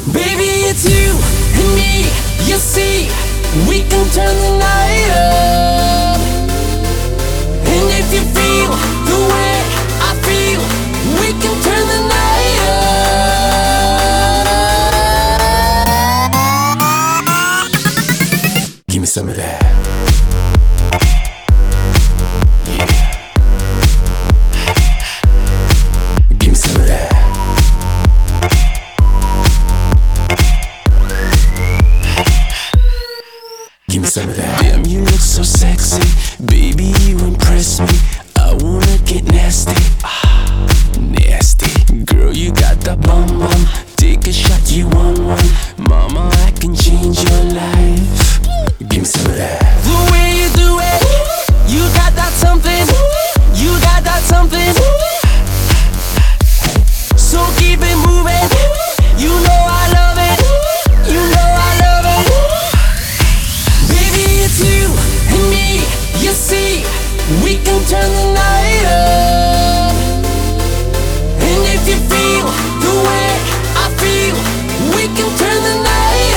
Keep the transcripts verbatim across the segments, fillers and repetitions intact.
Baby, it's you and me, you see, we can turn the night up. And if you feel the way I feel, we can turn the night up. Give me some of that. Yeah. Give me some of that. Give me some of that. Damn, you look so sexy, baby, you impress me. I wanna get nasty, ah, nasty. Girl, you got that bum bum. Take a shot, you want one. Mama, I can change your life. Give me some of that. The way you do it, you got that something. You got that something. So keep it moving. You know I love it. You know I love it. Baby, it's you and me, you see, we can turn the night up. And if you feel the way I feel, we can turn the night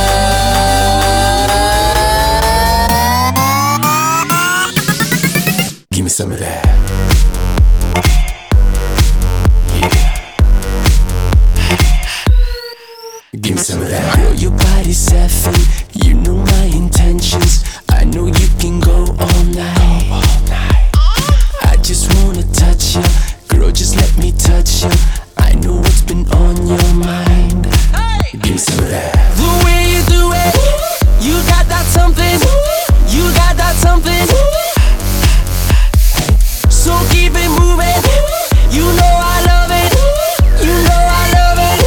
up. Give me some of that. Give me some of that. Girl, your body's seven. You know my intentions. I know you can go all night. All night. I just wanna touch you. Girl, just let me touch you. I know what's been on your mind. Give me some of that. The way you do it, you got that something. You got that something. So keep it moving. You know I love it. You know I love it.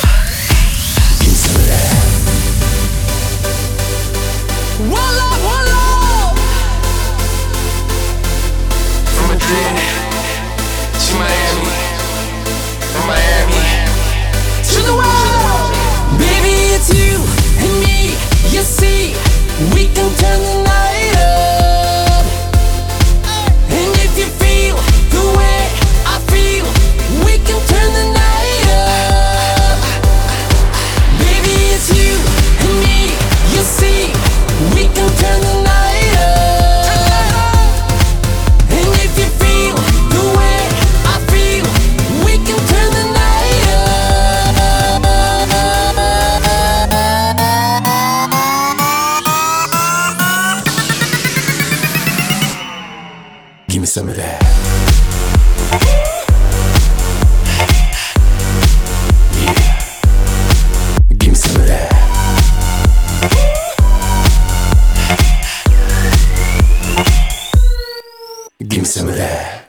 Voila, voila. From Madrid to Miami, from Miami To the world. Baby, it's you and me, you see, we can turn the night up. And if you feel the way I feel, we can turn the night up. Baby, it's you and me, you see, we can turn the night up. And if you feel the way I feel, we can turn the night up. Give me some of that. Yeah. Give me some of that. Give me some of that.